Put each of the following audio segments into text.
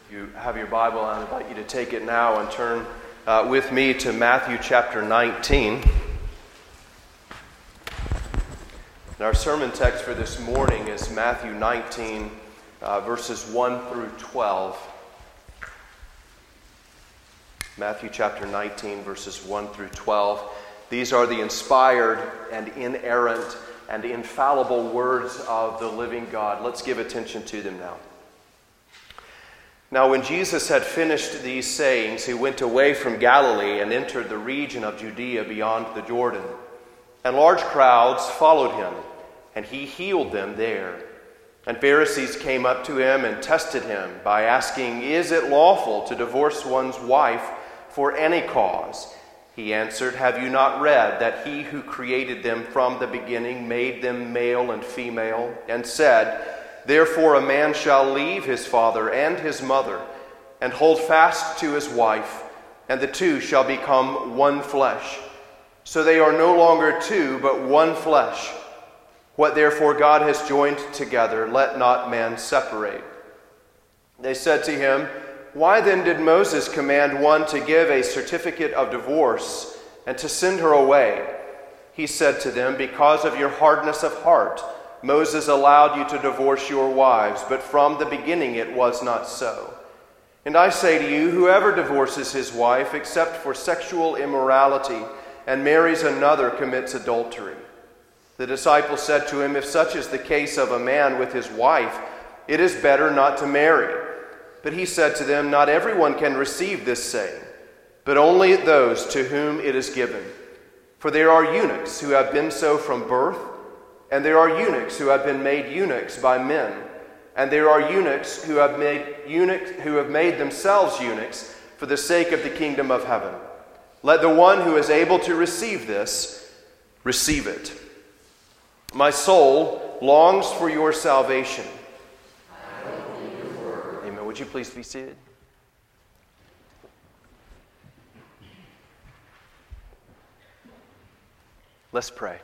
You have your Bible, I invite you to take it now and turn with me to Matthew chapter 19. And our sermon text for this morning is Matthew 19, verses 1 through 12. Matthew chapter 19, verses 1 through 12. These are the inspired and inerrant and infallible words of the living God. Let's give attention to them now. Now, when Jesus had finished these sayings, he went away from Galilee and entered the region of Judea beyond the Jordan. And large crowds followed him, and he healed them there. And Pharisees came up to him and tested him by asking, "Is it lawful to divorce one's wife for any cause?" He answered, "Have you not read that he who created them from the beginning made them male and female, and said, 'Therefore a man shall leave his father and his mother, and hold fast to his wife, and the two shall become one flesh. So they are no longer two, but one flesh. What therefore God has joined together, let not man separate.' They said to him, 'Why then did Moses command one to give a certificate of divorce and to send her away?' He said to them, 'Because of your hardness of heart, Moses allowed you to divorce your wives, but from the beginning it was not so. And I say to you, whoever divorces his wife except for sexual immorality and marries another commits adultery.' The disciples said to him, 'If such is the case of a man with his wife, it is better not to marry.' But he said to them, 'Not everyone can receive this saying, but only those to whom it is given. For there are eunuchs who have been so from birth, and there are eunuchs who have been made eunuchs by men, and there are eunuchs who have made themselves eunuchs for the sake of the kingdom of heaven. Let the one who is able to receive this, receive it. My soul longs for your salvation.'" Amen. Would you please be seated? Let's pray.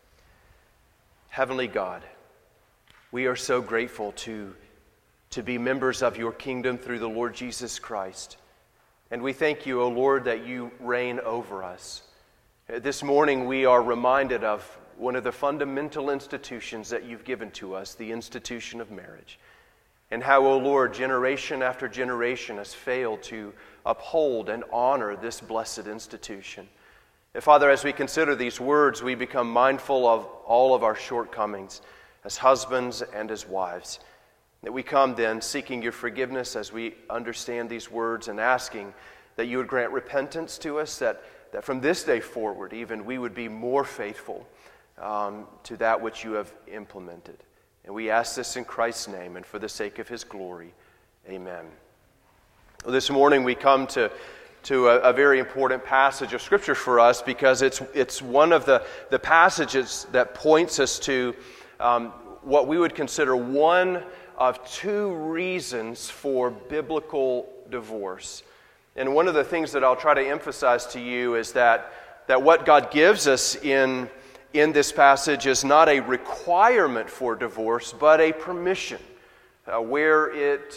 Heavenly God, we are so grateful to be members of your kingdom through the Lord Jesus Christ. And we thank you, O Lord, that you reign over us. This morning we are reminded of one of the fundamental institutions that you've given to us, the institution of marriage. And how, O Lord, generation after generation has failed to uphold and honor this blessed institution. And Father, as we consider these words, we become mindful of all of our shortcomings as husbands and as wives. That we come then seeking your forgiveness as we understand these words and asking that you would grant repentance to us, that from this day forward even we would be more faithful to that which you have implemented. And we ask this in Christ's name and for the sake of his glory. Amen. Well, this morning we come to a very important passage of Scripture for us because it's one of the passages that points us to what we would consider one of two reasons for biblical divorce. And one of the things that I'll try to emphasize to you is that what God gives us in this passage is not a requirement for divorce, but a permission. Where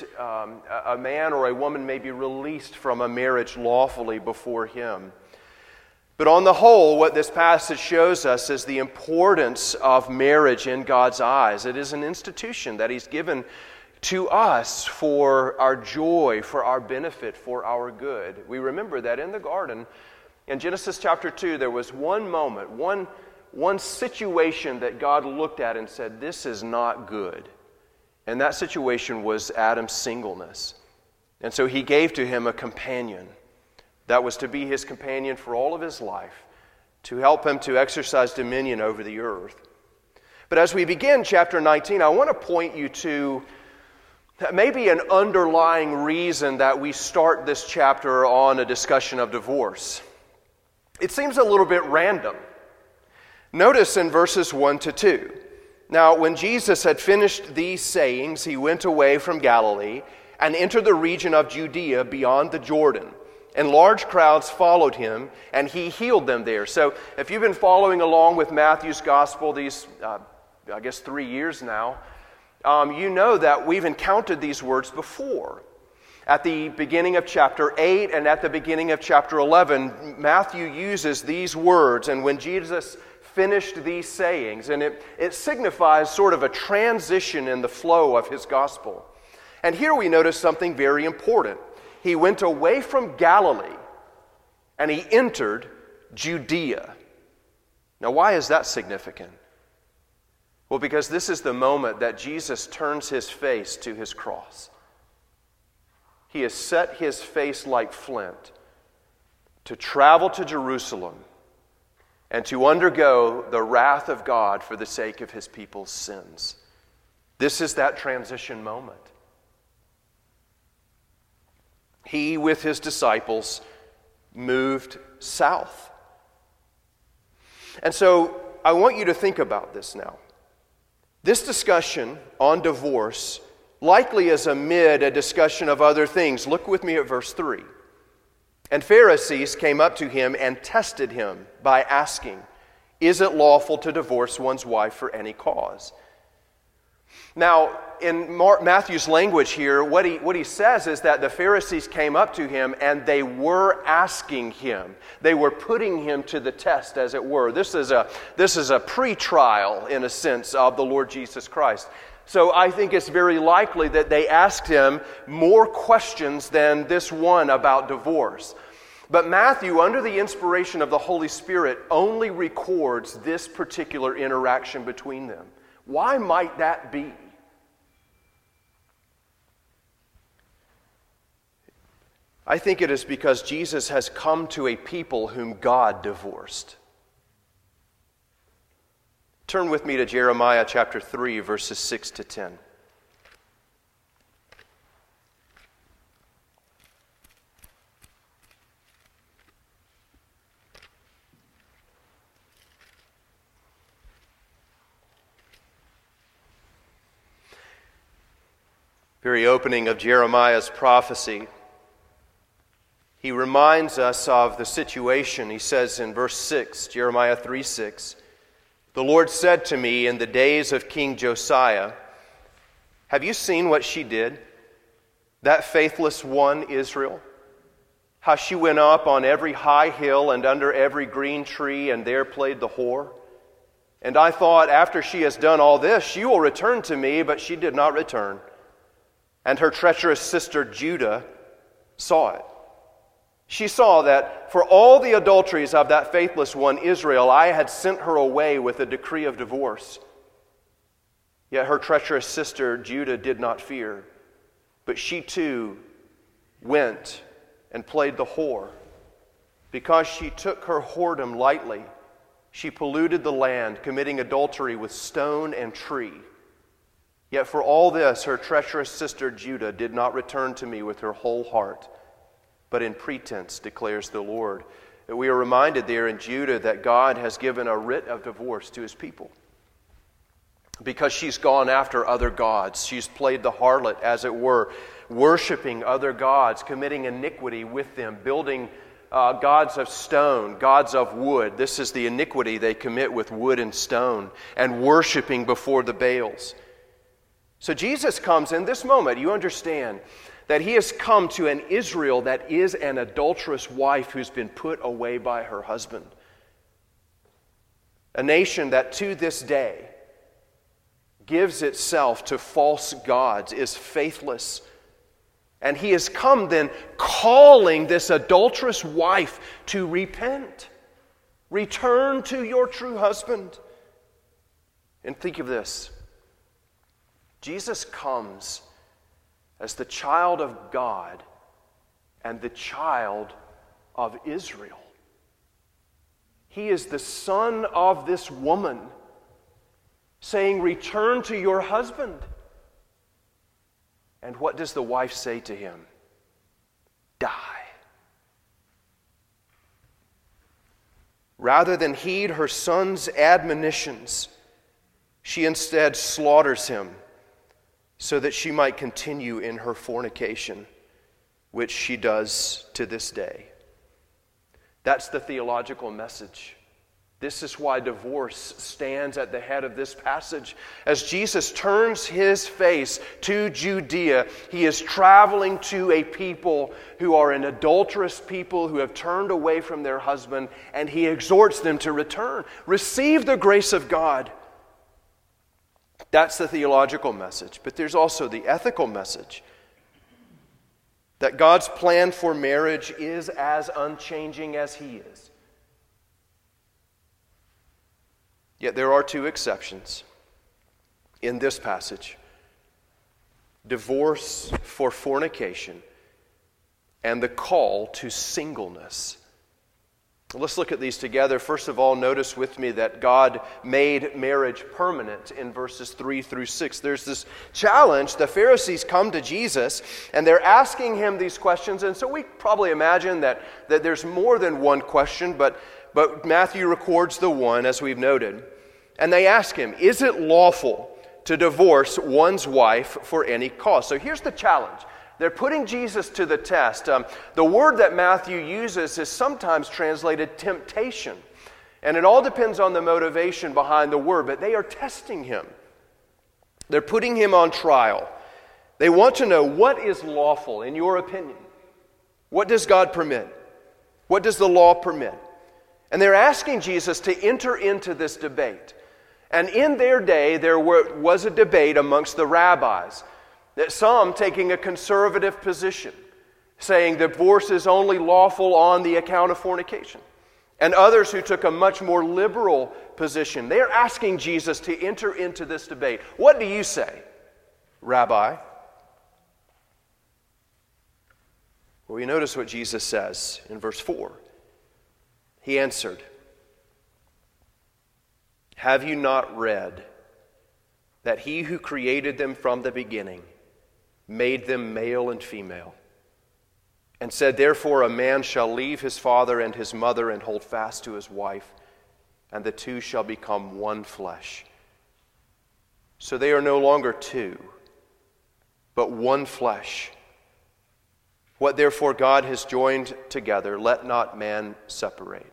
a man or a woman may be released from a marriage lawfully before him. But on the whole, what this passage shows us is the importance of marriage in God's eyes. It is an institution that he's given to us for our joy, for our benefit, for our good. We remember that in the garden, in Genesis chapter 2, there was one moment, one situation that God looked at and said, "This is not good." And that situation was Adam's singleness. And so he gave to him a companion that was to be his companion for all of his life, to help him to exercise dominion over the earth. But as we begin chapter 19, I want to point you to maybe an underlying reason that we start this chapter on a discussion of divorce. It seems a little bit random. Notice in verses 1 to 2. Now, when Jesus had finished these sayings, he went away from Galilee and entered the region of Judea beyond the Jordan. And large crowds followed him, and he healed them there. So if you've been following along with Matthew's gospel these, 3 years now, you know that we've encountered these words before. At the beginning of chapter 8 and at the beginning of chapter 11, Matthew uses these words, and when Jesus finished these sayings, and it signifies sort of a transition in the flow of his gospel. And here we notice something very important. He went away from Galilee and he entered Judea. Now, why is that significant? Well, because this is the moment that Jesus turns his face to his cross. He has set his face like flint to travel to Jerusalem and to undergo the wrath of God for the sake of his people's sins. This is that transition moment. He, with his disciples, moved south. And so I want you to think about this now. This discussion on divorce likely is amid a discussion of other things. Look with me at verse 3. And Pharisees came up to him and tested him by asking, "Is it lawful to divorce one's wife for any cause?" Now, in Matthew's language here, what he says is that the Pharisees came up to him and they were asking him. They were putting him to the test, as it were. This is a pre-trial, in a sense, of the Lord Jesus Christ. So I think it's very likely that they asked him more questions than this one about divorce. But Matthew, under the inspiration of the Holy Spirit, only records this particular interaction between them. Why might that be? I think it is because Jesus has come to a people whom God divorced. Turn with me to Jeremiah chapter 3, verses 6 to 10. Very opening of Jeremiah's prophecy, he reminds us of the situation. He says in verse 6, Jeremiah 3:6, "The Lord said to me in the days of King Josiah, have you seen what she did, that faithless one, Israel? How she went up on every high hill and under every green tree and there played the whore? And I thought, after she has done all this, she will return to me, but she did not return. And her treacherous sister Judah saw it. She saw that for all the adulteries of that faithless one, Israel, I had sent her away with a decree of divorce. Yet her treacherous sister Judah did not fear, but she too went and played the whore. Because she took her whoredom lightly, she polluted the land, committing adultery with stone and tree. Yet for all this, her treacherous sister Judah did not return to me with her whole heart, but in pretense, declares the Lord." We are reminded there in Judah that God has given a writ of divorce to his people because she's gone after other gods. She's played the harlot, as it were, worshiping other gods, committing iniquity with them, building gods of stone, gods of wood. This is the iniquity they commit with wood and stone, and worshiping before the Baals. So Jesus comes in this moment. You understand that he has come to an Israel that is an adulterous wife who's been put away by her husband. A nation that to this day gives itself to false gods, is faithless. And he has come then calling this adulterous wife to repent. Return to your true husband. And think of this. Jesus comes as the child of God and the child of Israel. He is the son of this woman, saying, "Return to your husband." And what does the wife say to him? Die. Rather than heed her son's admonitions, she instead slaughters him, so that she might continue in her fornication, which she does to this day. That's the theological message This is why divorce stands at the head of this passage. As Jesus turns his face to Judea, he is traveling to a people who are an adulterous people who have turned away from their husband, and he exhorts them to return. Receive the grace of God. That's the theological message. But there's also the ethical message. That God's plan for marriage is as unchanging as he is. Yet there are two exceptions in this passage: divorce for fornication and the call to singleness. Let's look at these together. First of all, notice with me that God made marriage permanent in verses 3 through 6. There's this challenge. The Pharisees come to Jesus and they're asking him these questions. And so we probably imagine that there's more than one question, but Matthew records the one, as we've noted. And they ask him, is it lawful to divorce one's wife for any cause? So here's the challenge. They're putting Jesus to the test. The word that Matthew uses is sometimes translated temptation. And it all depends on the motivation behind the word, but they are testing him. They're putting him on trial. They want to know, what is lawful in your opinion? What does God permit? What does the law permit? And they're asking Jesus to enter into this debate. And in their day, there was a debate amongst the rabbis, that some taking a conservative position, saying divorce is only lawful on the account of fornication, and others who took a much more liberal position. They are asking Jesus to enter into this debate. What do you say, Rabbi? Well, we notice what Jesus says in verse 4. He answered, have you not read that he who created them from the beginning made them male and female, and said, therefore a man shall leave his father and his mother and hold fast to his wife, and the two shall become one flesh. So they are no longer two, but one flesh. What therefore God has joined together, let not man separate.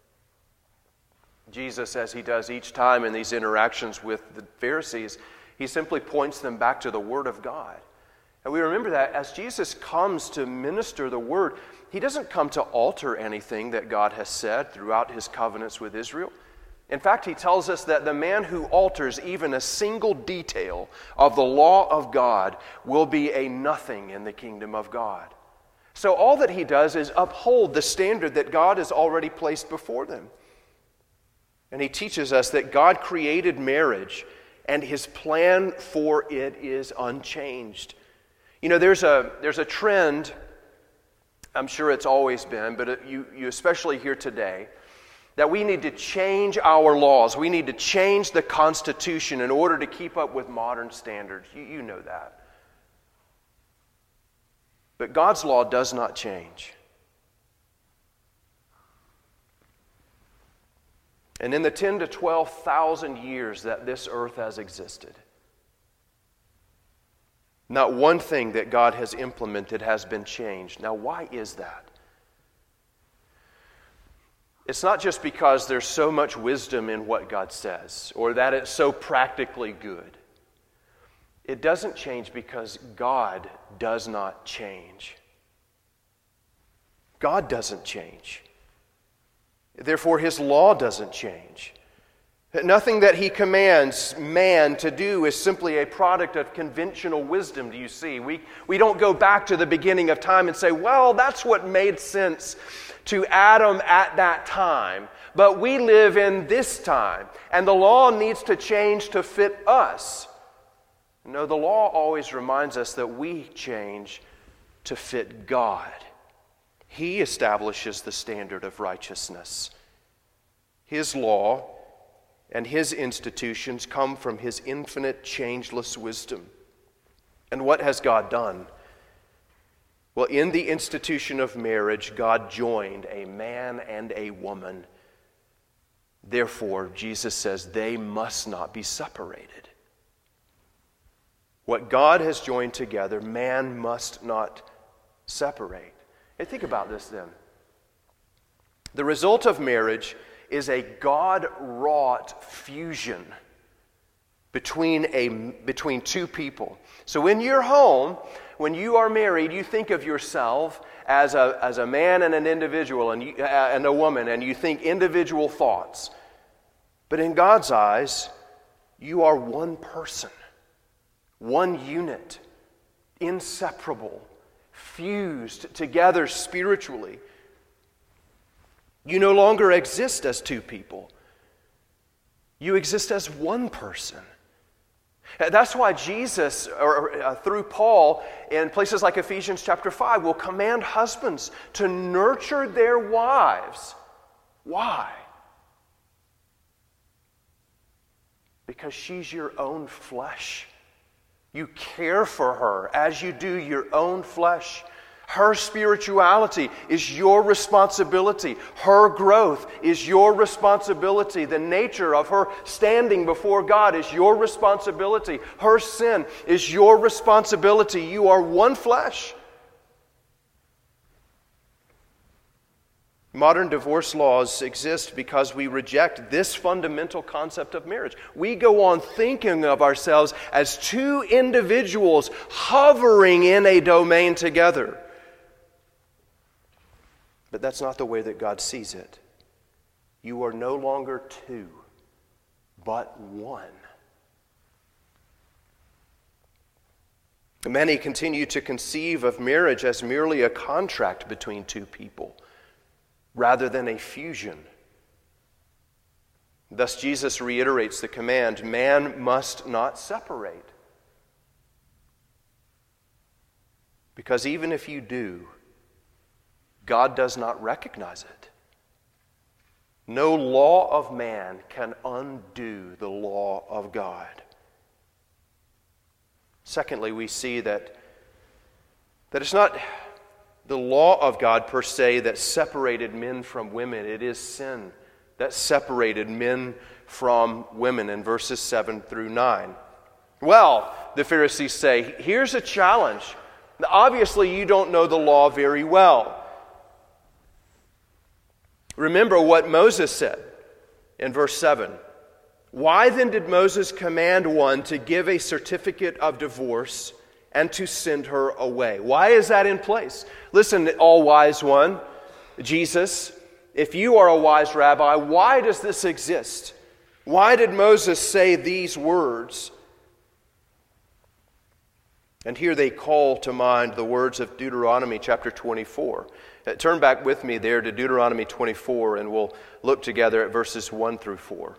Jesus, as he does each time in these interactions with the Pharisees, he simply points them back to the Word of God. And we remember that as Jesus comes to minister the Word, he doesn't come to alter anything that God has said throughout his covenants with Israel. In fact, he tells us that the man who alters even a single detail of the law of God will be a nothing in the kingdom of God. So all that he does is uphold the standard that God has already placed before them. And he teaches us that God created marriage, and his plan for it is unchanged. You know, there's a trend, I'm sure it's always been, but you especially hear today, that we need to change our laws. We need to change the Constitution in order to keep up with modern standards. You know that. But God's law does not change. And in the 10,000 to 12,000 years that this earth has existed, not one thing that God has implemented has been changed. Now, why is that? It's not just because there's so much wisdom in what God says, or that it's so practically good. It doesn't change because God does not change. God doesn't change. Therefore, his law doesn't change. Nothing that he commands man to do is simply a product of conventional wisdom, do you see? We don't go back to the beginning of time and say, well, that's what made sense to Adam at that time. But we live in this time, and the law needs to change to fit us. No, the law always reminds us that we change to fit God. He establishes the standard of righteousness. His law and his institutions come from his infinite, changeless wisdom. And what has God done? Well, in the institution of marriage, God joined a man and a woman. Therefore, Jesus says they must not be separated. What God has joined together, man must not separate. And think about this then. The result of marriage is a God-wrought fusion between two people. So in your home, when you are married, you think of yourself as a man and an individual and a woman, and you think individual thoughts. But in God's eyes, you are one person, one unit, inseparable, fused together spiritually. You no longer exist as two people. You exist as one person. That's why Jesus, through Paul, in places like Ephesians chapter 5, will command husbands to nurture their wives. Why? Because she's your own flesh. You care for her as you do your own flesh. Her spirituality is your responsibility. Her growth is your responsibility. The nature of her standing before God is your responsibility. Her sin is your responsibility. You are one flesh. Modern divorce laws exist because we reject this fundamental concept of marriage. We go on thinking of ourselves as two individuals hovering in a domain together. But that's not the way that God sees it. You are no longer two, but one. Many continue to conceive of marriage as merely a contract between two people, rather than a fusion. Thus, Jesus reiterates the command, man must not separate. Because even if you do, God does not recognize it. No law of man can undo the law of God. Secondly, we see that it's not the law of God per se that separated men from women. It is sin that separated men from women in verses 7 through 9. Well, the Pharisees say, here's a challenge. Obviously, you don't know the law very well. Remember what Moses said in verse 7. Why then did Moses command one to give a certificate of divorce and to send her away? Why is that in place? Listen, all-wise one, Jesus, if you are a wise rabbi, why does this exist? Why did Moses say these words? And here they call to mind the words of Deuteronomy chapter 24. Turn back with me there to Deuteronomy 24, and we'll look together at verses 1 through 4.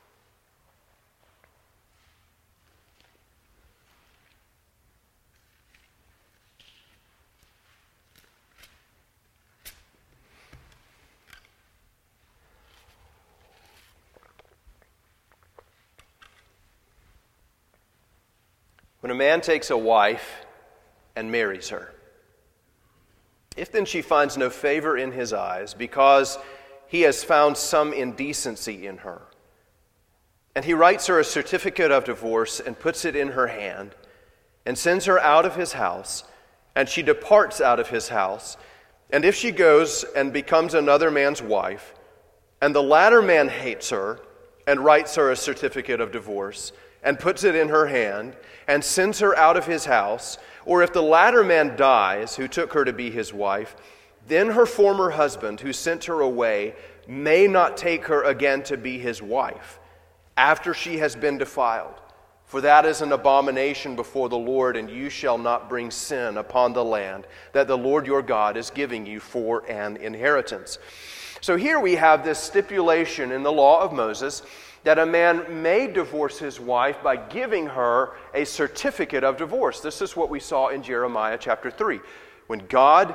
When a man takes a wife and marries her, if then she finds no favor in his eyes because he has found some indecency in her, and he writes her a certificate of divorce and puts it in her hand and sends her out of his house, and she departs out of his house, and if she goes and becomes another man's wife, and the latter man hates her and writes her a certificate of divorce and puts it in her hand and sends her out of his house, or if the latter man dies who took her to be his wife, then her former husband who sent her away may not take her again to be his wife after she has been defiled. For that is an abomination before the Lord, and you shall not bring sin upon the land that the Lord your God is giving you for an inheritance. So here we have this stipulation in the law of Moses that a man may divorce his wife by giving her a certificate of divorce. This is what we saw in Jeremiah chapter 3. When God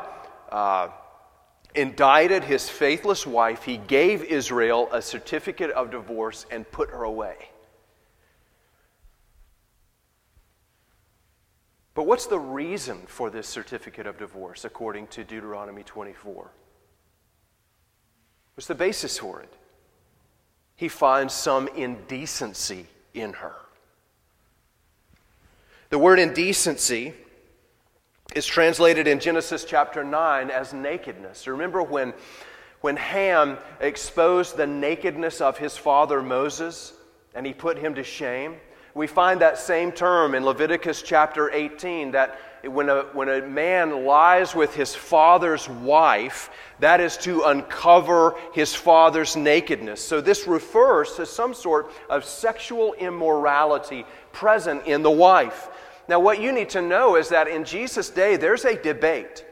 indicted his faithless wife, he gave Israel a certificate of divorce and put her away. But what's the reason for this certificate of divorce according to Deuteronomy 24? What's the basis for it? He finds some indecency in her. The word indecency is translated in Genesis chapter 9 as nakedness. Remember when when Ham exposed the nakedness of his father Moses and he put him to shame. We find that same term in Leviticus chapter 18, that when a man lies with his father's wife, that is to uncover his father's nakedness. So this refers to some sort of sexual immorality present in the wife. Now what you need to know is that in Jesus' day, there's a debate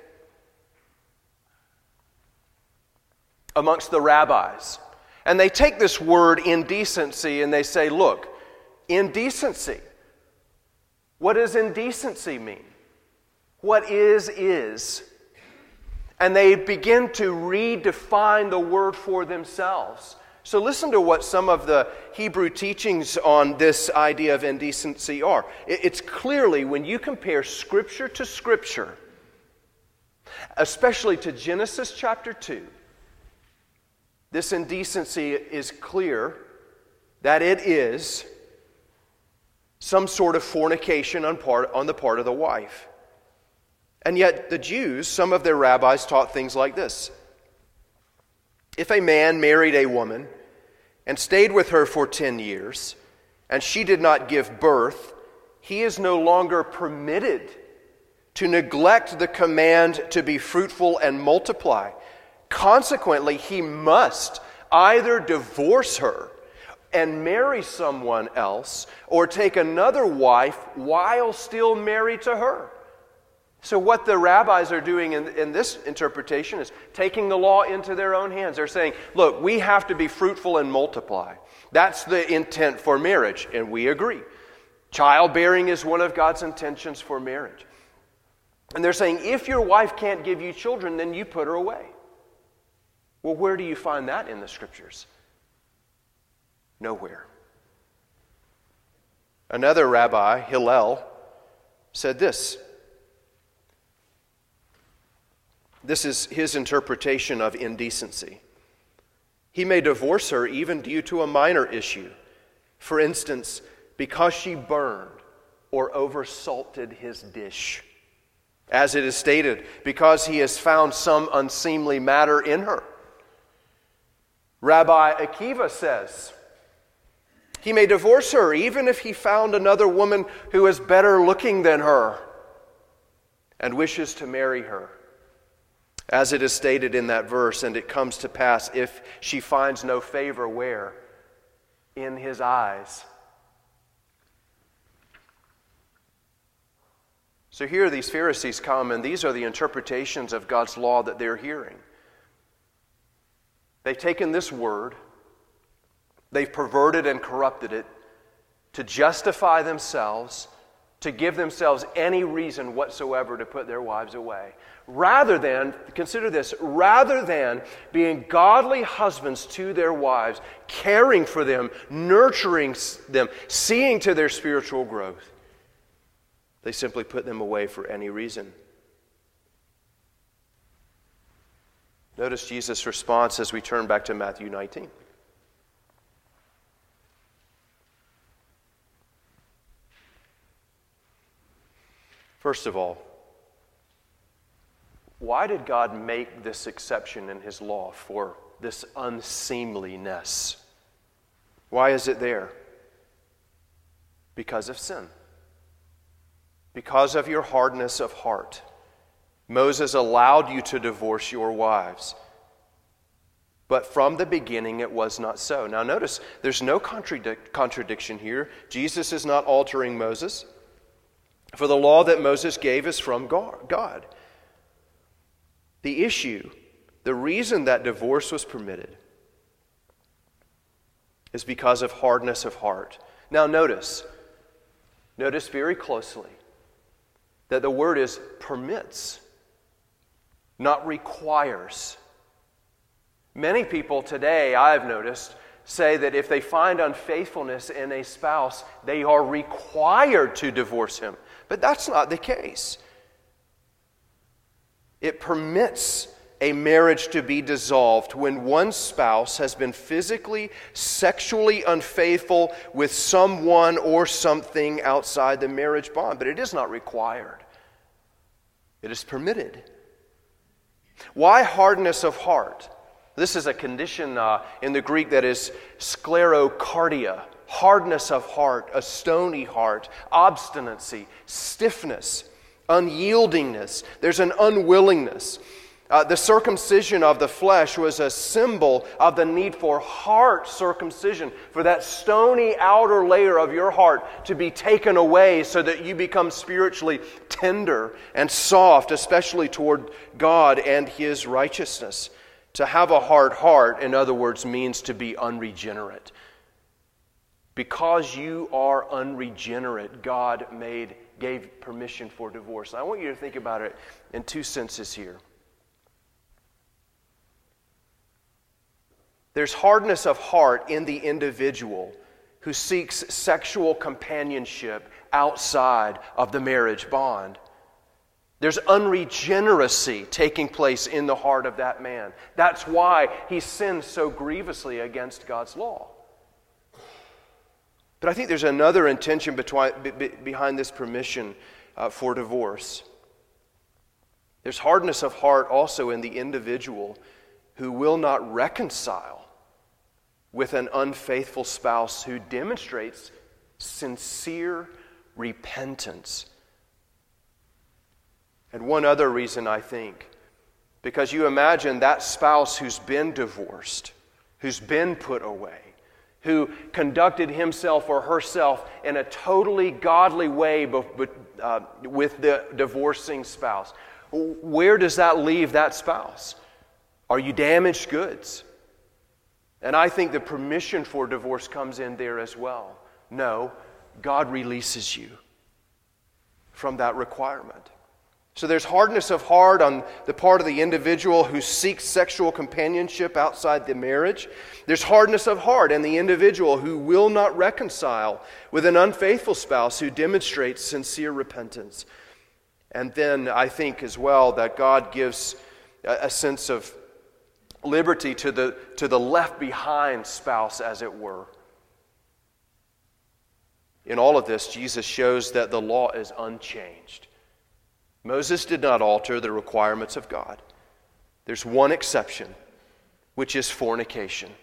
amongst the rabbis. And they take this word indecency and they say, look, indecency. What does indecency mean? What is. And they begin to redefine the word for themselves. So listen to what some of the Hebrew teachings on this idea of indecency are. It's clearly, when you compare Scripture to Scripture, especially to Genesis chapter 2, this indecency is clear that it is some sort of fornication on the part of the wife. And yet the Jews, some of their rabbis taught things like this. If a man married a woman and stayed with her for 10 years, and she did not give birth, he is no longer permitted to neglect the command to be fruitful and multiply. Consequently, he must either divorce her and marry someone else, or take another wife while still married to her. So what the rabbis are doing in this interpretation is taking the law into their own hands. They're saying, look, we have to be fruitful and multiply. That's the intent for marriage, and we agree. Childbearing is one of God's intentions for marriage. And they're saying, if your wife can't give you children, then you put her away. Well, where do you find that in the Scriptures? Nowhere. Another rabbi, Hillel, said this. This is his interpretation of indecency. He may divorce her even due to a minor issue. For instance, because she burned or oversalted his dish. As it is stated, because he has found some unseemly matter in her. Rabbi Akiva says, he may divorce her even if he found another woman who is better looking than her and wishes to marry her. As it is stated in that verse, and it comes to pass if she finds no favor where? In his eyes. So here these Pharisees come, and these are the interpretations of God's law that they're hearing. They've taken this word, they've perverted and corrupted it to justify themselves, to give themselves any reason whatsoever to put their wives away. Rather than, consider this, rather than being godly husbands to their wives, caring for them, nurturing them, seeing to their spiritual growth, they simply put them away for any reason. Notice Jesus' response as we turn back to Matthew 19. First of all, why did God make this exception in His law for this unseemliness? Why is it there? Because of sin. Because of your hardness of heart. Moses allowed you to divorce your wives. But from the beginning it was not so. Now notice, there's no contradiction here. Jesus is not altering Moses. For the law that Moses gave is from God. The issue, the reason that divorce was permitted, is because of hardness of heart. Now notice very closely that the word is permits, not requires. Many people today, I've noticed, say that if they find unfaithfulness in a spouse, they are required to divorce him. But that's not the case. It permits a marriage to be dissolved when one spouse has been physically, sexually unfaithful with someone or something outside the marriage bond. But it is not required. It is permitted. Why hardness of heart? This is a condition in the Greek that is sclerocardia, hardness of heart, a stony heart, obstinacy, stiffness, unyieldingness. There's an unwillingness. The circumcision of the flesh was a symbol of the need for heart circumcision, for that stony outer layer of your heart to be taken away so that you become spiritually tender and soft, especially toward God and His righteousness. To have a hard heart, in other words, means to be unregenerate. Because you are unregenerate, God gave permission for divorce. I want you to think about it in two senses here. There's hardness of heart in the individual who seeks sexual companionship outside of the marriage bond. There's unregeneracy taking place in the heart of that man. That's why he sins so grievously against God's law. But I think there's another intention behind this permission for divorce. There's hardness of heart also in the individual who will not reconcile with an unfaithful spouse who demonstrates sincere repentance. And one other reason, I think, because you imagine that spouse who's been divorced, who's been put away, who conducted himself or herself in a totally godly way with the divorcing spouse. Where does that leave that spouse? Are you damaged goods? And I think the permission for divorce comes in there as well. No, God releases you from that requirement. So there's hardness of heart on the part of the individual who seeks sexual companionship outside the marriage. There's hardness of heart in the individual who will not reconcile with an unfaithful spouse who demonstrates sincere repentance. And then I think as well that God gives a sense of liberty to the left behind spouse, as it were. In all of this, Jesus shows that the law is unchanged. Moses did not alter the requirements of God. There's one exception, which is fornication.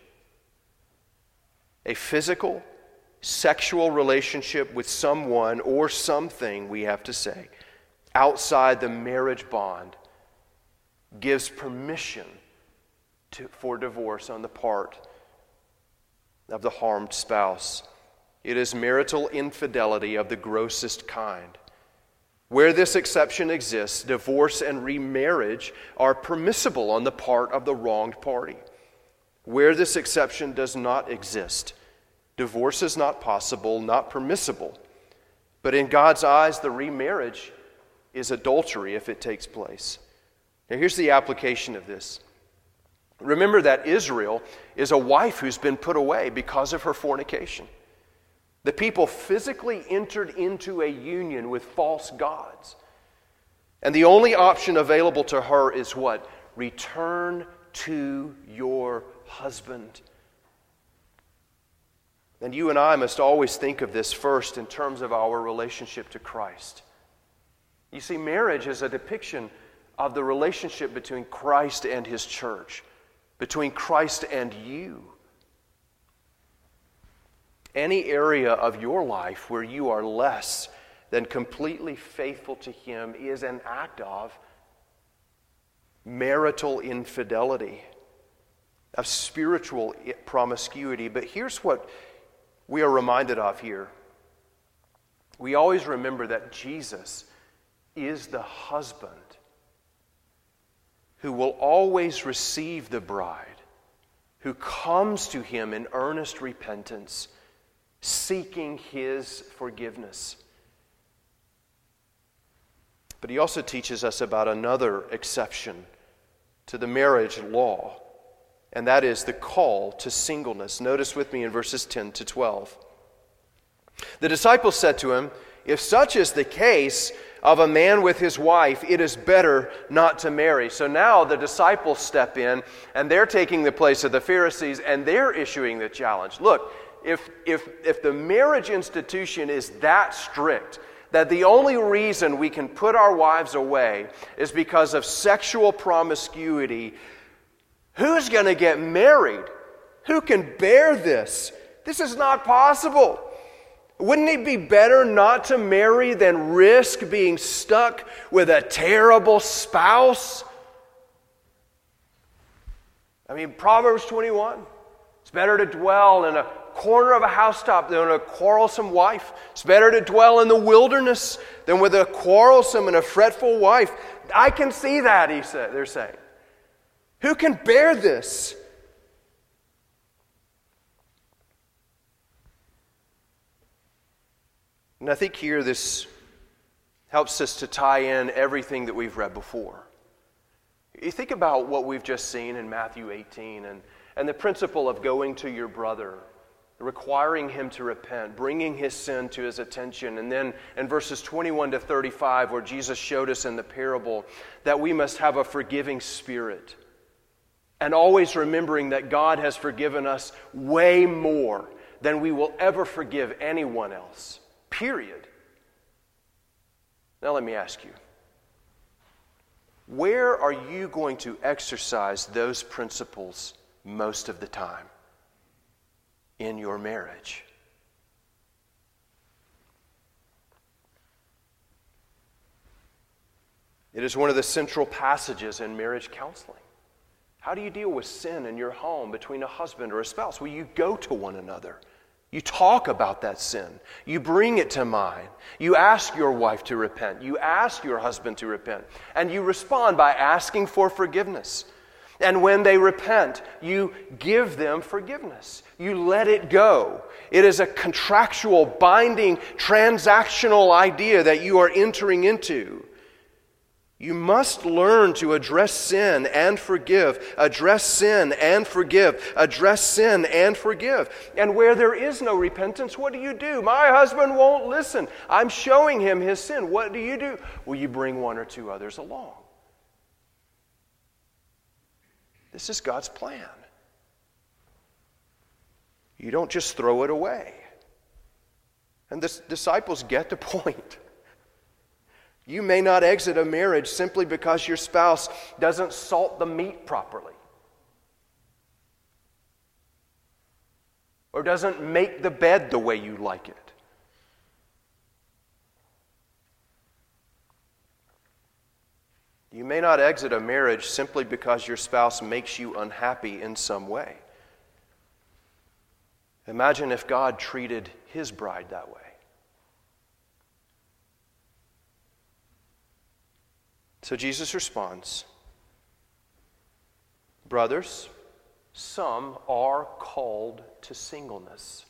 A physical, sexual relationship with someone or something, we have to say, outside the marriage bond gives permission for divorce on the part of the harmed spouse. It is marital infidelity of the grossest kind. Where this exception exists, divorce and remarriage are permissible on the part of the wronged party. Where this exception does not exist, divorce is not possible, not permissible. But in God's eyes, the remarriage is adultery if it takes place. Now here's the application of this. Remember that Israel is a wife who's been put away because of her fornication. The people physically entered into a union with false gods. And the only option available to her is what? Return to your husband. And you and I must always think of this first in terms of our relationship to Christ. You see, marriage is a depiction of the relationship between Christ and His church, between Christ and you. Any area of your life where you are less than completely faithful to Him is an act of marital infidelity, of spiritual promiscuity. But here's what we are reminded of here. We always remember that Jesus is the husband who will always receive the bride, who comes to Him in earnest repentance, seeking His forgiveness. But He also teaches us about another exception to the marriage law, and that is the call to singleness. Notice with me in verses 10 to 12. The disciples said to Him, "If such is the case of a man with his wife, it is better not to marry." So now the disciples step in, and they're taking the place of the Pharisees, and they're issuing the challenge. Look, if the marriage institution is that strict, that the only reason we can put our wives away is because of sexual promiscuity, Who's going to get married? Who can bear this? This is not possible. Wouldn't it be better not to marry than risk being stuck with a terrible spouse? I mean, Proverbs 21. It's better to dwell in a corner of a housetop than a quarrelsome wife. It's better to dwell in the wilderness than with a quarrelsome and a fretful wife. I can see that, they're saying. Who can bear this? And I think here this helps us to tie in everything that we've read before. You think about what we've just seen in Matthew 18 and the principle of going to your brother, requiring him to repent, bringing his sin to his attention. And then in verses 21 to 35, where Jesus showed us in the parable that we must have a forgiving spirit. And always remembering that God has forgiven us way more than we will ever forgive anyone else. Period. Now let me ask you, where are you going to exercise those principles most of the time? In your marriage. It is one of the central passages in marriage counseling. How do you deal with sin in your home between a husband or a spouse? Well, you go to one another. You talk about that sin. You bring it to mind. You ask your wife to repent. You ask your husband to repent. And you respond by asking for forgiveness. And when they repent, you give them forgiveness. You let it go. It is a contractual, binding, transactional idea that you are entering into. You must learn to address sin and forgive, address sin and forgive, address sin and forgive. And where there is no repentance, what do? My husband won't listen. I'm showing him his sin. What do? Well, you bring one or two others along. This is God's plan. You don't just throw it away. And the disciples get the point. You may not exit a marriage simply because your spouse doesn't salt the meat properly, or doesn't make the bed the way you like it. You may not exit a marriage simply because your spouse makes you unhappy in some way. Imagine if God treated His bride that way. So Jesus responds, brothers, some are called to singleness.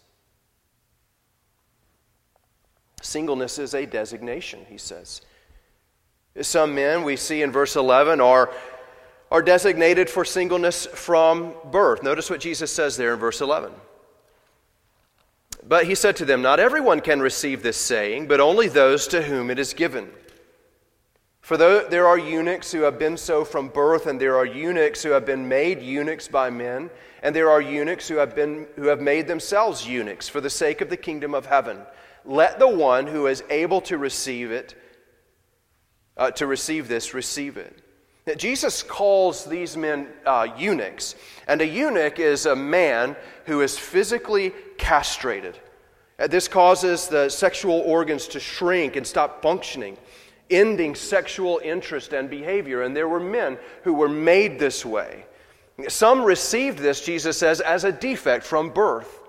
Singleness is a designation, he says. Some men, we see in verse 11, are designated for singleness from birth. Notice what Jesus says there in verse 11. But he said to them, not everyone can receive this saying, but only those to whom it is given. For there are eunuchs who have been so from birth, and there are eunuchs who have been made eunuchs by men, and there are eunuchs who have made themselves eunuchs for the sake of the kingdom of heaven. Let the one who is able to receive it, receive it. Now, Jesus calls these men eunuchs, and a eunuch is a man who is physically castrated. This causes the sexual organs to shrink and stop functioning, ending sexual interest and behavior. And there were men who were made this way. Some received this, Jesus says, as a defect from birth.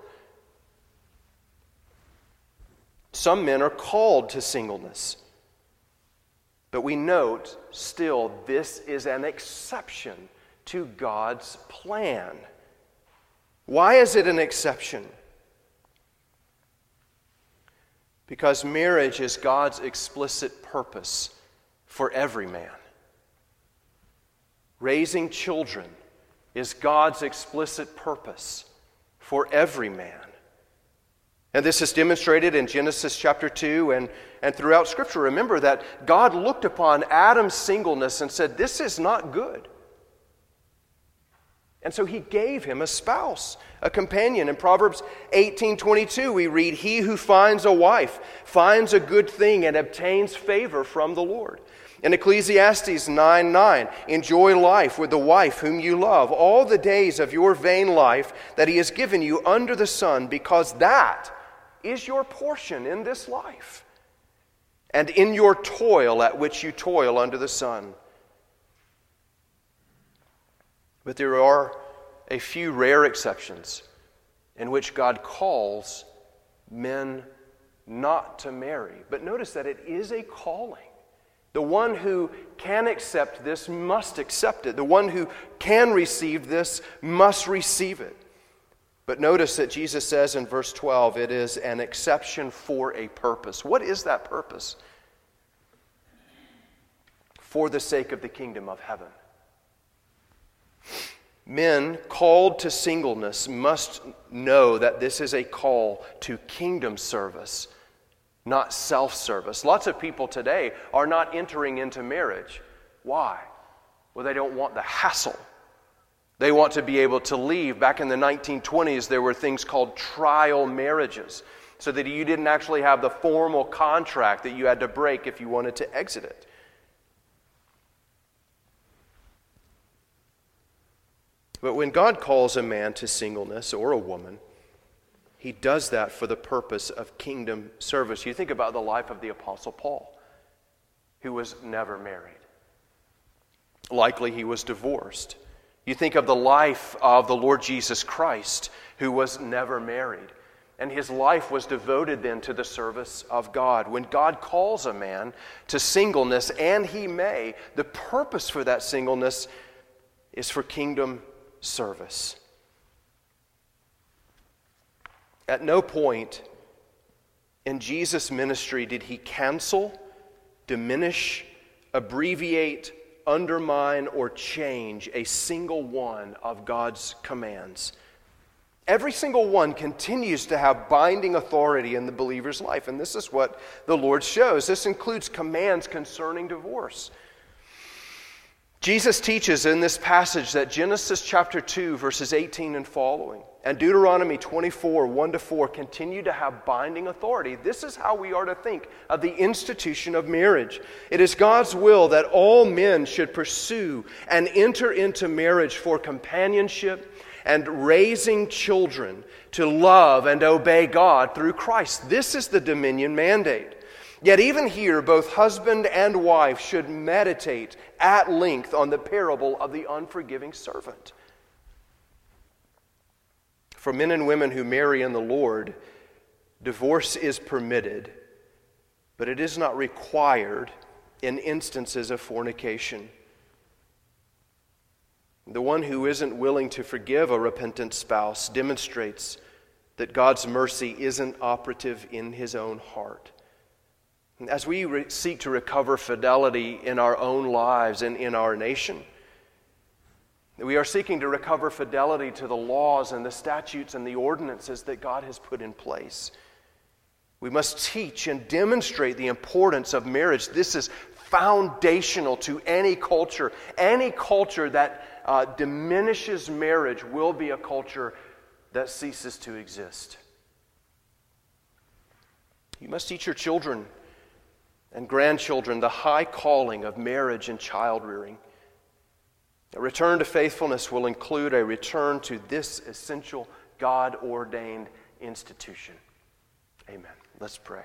Some men are called to singleness. But we note still this is an exception to God's plan. Why is it an exception? Because marriage is God's explicit purpose for every man. Raising children is God's explicit purpose for every man. And this is demonstrated in Genesis chapter 2 and throughout Scripture. Remember that God looked upon Adam's singleness and said, this is not good. And so He gave him a spouse, a companion. In Proverbs 18:22 we read, he who finds a wife finds a good thing and obtains favor from the Lord. In Ecclesiastes 9:9, enjoy life with the wife whom you love, all the days of your vain life that he has given you under the sun, because that is your portion in this life, and in your toil at which you toil under the sun. But there are a few rare exceptions in which God calls men not to marry. But notice that it is a calling. The one who can accept this must accept it. The one who can receive this must receive it. But notice that Jesus says in verse 12, it is an exception for a purpose. What is that purpose? For the sake of the kingdom of heaven. Men called to singleness must know that this is a call to kingdom service, not self-service. Lots of people today are not entering into marriage. Why? Well, they don't want the hassle. They want to be able to leave. Back in the 1920s, there were things called trial marriages, so that you didn't actually have the formal contract that you had to break if you wanted to exit it. But when God calls a man to singleness or a woman, he does that for the purpose of kingdom service. You think about the life of the Apostle Paul, who was never married. Likely he was divorced. You think of the life of the Lord Jesus Christ, who was never married. And his life was devoted then to the service of God. When God calls a man to singleness, and he may, the purpose for that singleness is for kingdom service. At no point in Jesus' ministry did he cancel, diminish, abbreviate, undermine, or change a single one of God's commands. Every single one continues to have binding authority in the believer's life, and this is what the Lord shows. This includes commands concerning divorce. Jesus teaches in this passage that Genesis chapter 2, verses 18 and following, and Deuteronomy 24, 1-4 continue to have binding authority. This is how we are to think of the institution of marriage. It is God's will that all men should pursue and enter into marriage for companionship and raising children to love and obey God through Christ. This is the dominion mandate. Yet even here, both husband and wife should meditate at length on the parable of the unforgiving servant. For men and women who marry in the Lord, divorce is permitted, but it is not required in instances of fornication. The one who isn't willing to forgive a repentant spouse demonstrates that God's mercy isn't operative in his own heart. As we seek to recover fidelity in our own lives and in our nation, we are seeking to recover fidelity to the laws and the statutes and the ordinances that God has put in place. We must teach and demonstrate the importance of marriage. This is foundational to any culture. Any culture that diminishes marriage will be a culture that ceases to exist. You must teach your children and grandchildren the high calling of marriage and child rearing. A return to faithfulness will include a return to this essential God-ordained institution. Amen. Let's pray.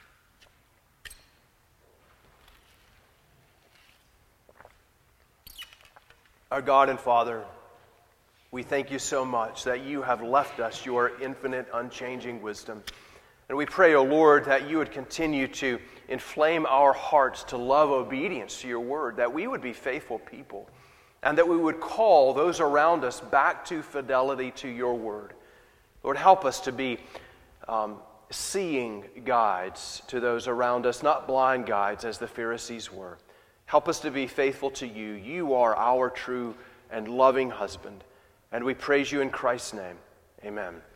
Our God and Father, we thank you so much that you have left us your infinite, unchanging wisdom. And we pray, O Lord, that you would continue to inflame our hearts to love obedience to your word, that we would be faithful people, and that we would call those around us back to fidelity to your word. Lord, help us to be seeing guides to those around us, not blind guides as the Pharisees were. Help us to be faithful to you. You are our true and loving husband. And we praise you in Christ's name. Amen.